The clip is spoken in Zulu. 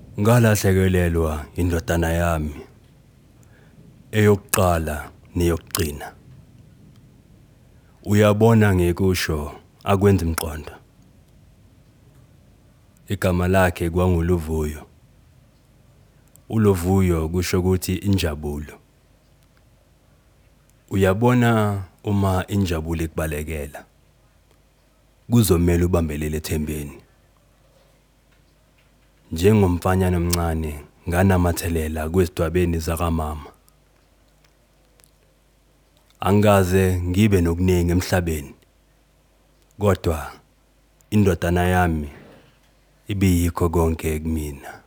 Ngalahlekelelwa indodana yami eyokuqala neyokugcina. Uyabona ngikusho akwenza imqondo. Igama lakhe kwanguLuvuyo. uLuvuyo kusho ukuthi injabulo. Uyabona uma injabulo ikubalekela kuzomela ubambelele ethembeni. Njengomfanyana omncane nganamathelela kwezidwabeni zakamama. Angikaze ngibe nokuningi emhlabeni, kodwa indodana yami ibiyikho konke kumina.